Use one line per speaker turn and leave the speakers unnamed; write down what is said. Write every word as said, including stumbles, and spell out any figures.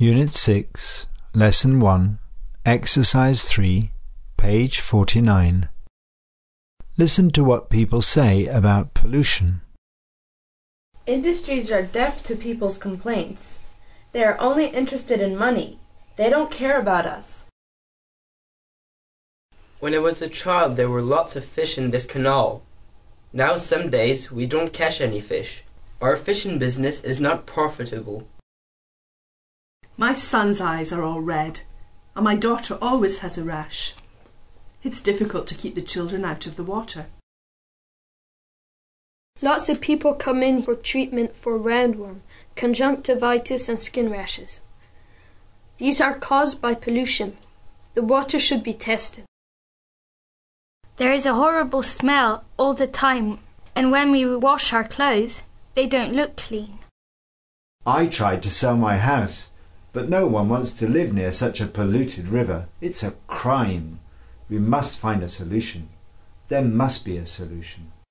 Unit six, Lesson one, Exercise three, page forty-nine. Listen to what people say about pollution.
Industries are deaf to people's complaints. They are only interested in money. They don't care about us.
When I was a child, there were lots of fish in this canal. Now some days we don't catch any fish. Our fishing business is not profitable.
My son's eyes are all red, and my daughter always has a rash. It's difficult to keep the children out of the water.
Lots of people come in for treatment for roundworm, conjunctivitis and skin rashes. These are caused by pollution. The water should be tested.
There is a horrible smell all the time, and when we wash our clothes, they don't look clean.
I tried to sell my house, but no one wants to live near such a polluted river. It's a crime. We must find a solution. There must be a solution.